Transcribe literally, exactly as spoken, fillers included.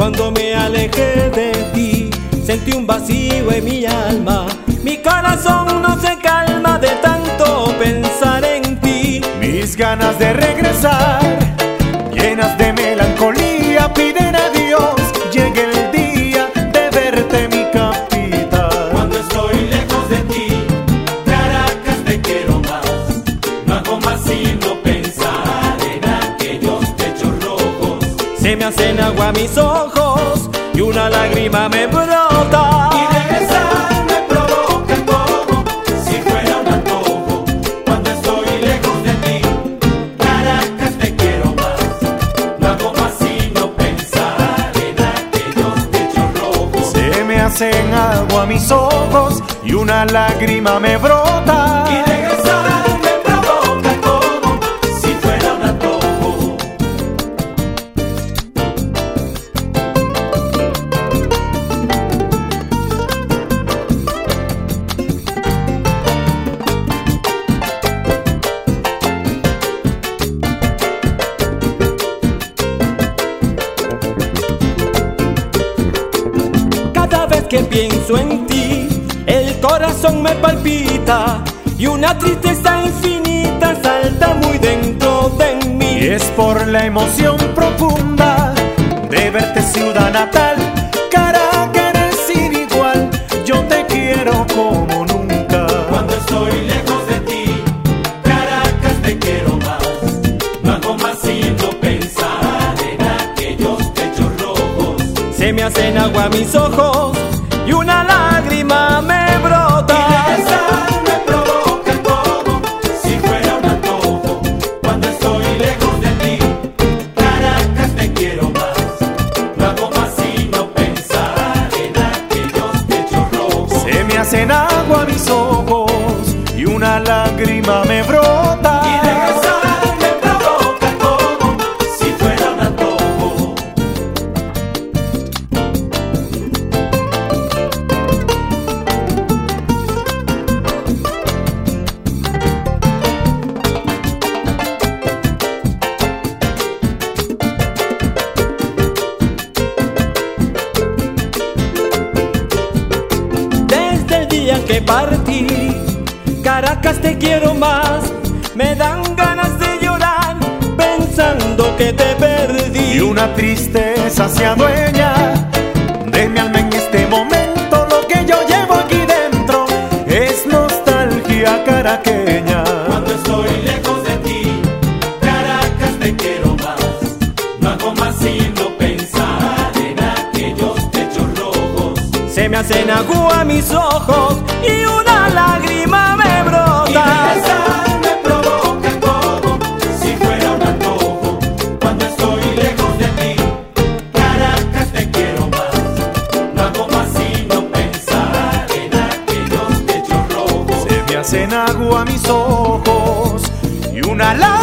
Cuando me alejé de ti, sentí un vacío en mi alma. Mi corazón no se calma de tanto pensar en ti. Mis ganas de regresar, llenas de melancolía, piden a Dios llegue el día de verte, mi capital. Cuando estoy lejos de ti, Caracas, te quiero más. No hago más sino pensar en aquellos techos rojos. Se me hacen agua mis ojos y una lágrima me brota. Y regresar me provoca como si fuera un antojo. Cuando estoy lejos de ti, Caracas, te quiero más. No hago más sino pensar en aquellos techos rojos. Se me hacen agua mis ojos y una lágrima me brota. Y regresar me provoca como si fuera un antojo. Cada vez que pienso en ti, el corazón me palpita y una tristeza infinita salta muy dentro de mí. Y es por la emoción profunda de verte, ciudad natal. Caracas, eres sin igual, yo te quiero como nunca. Cuando estoy lejos de ti, Caracas, te quiero más. No hago más sino pensar en aquellos techos rojos. Se me hacen agua mis ojos y una lágrima me brota. Y regresar me provoca como si fuera un antojo. Cuando estoy lejos de ti, Caracas, te quiero más. No hago más sino pensar en aquellos techos rojos. Se me hacen agua mis ojos y una lágrima me brota. Y regresar me provoca como si fuera un antojo. Desde el día que partí, Caracas, te quiero más. Me dan ganas de llorar pensando que te perdí. Y una tristeza se adueña de mi alma en este momento. Lo que yo llevo aquí dentro es nostalgia caraqueña. Cuando estoy lejos de ti, Caracas, te quiero más. No hago más sino pensar en aquellos techos rojos. Se me hacen agua mis ojos y una lágrima me Y brota. regresar me provoca como si fuera un antojo. Cuando estoy lejos de ti, Caracas, te quiero más. No hago más sino pensar en aquellos techos rojos. Se me hacen agua mis ojos y una lágrima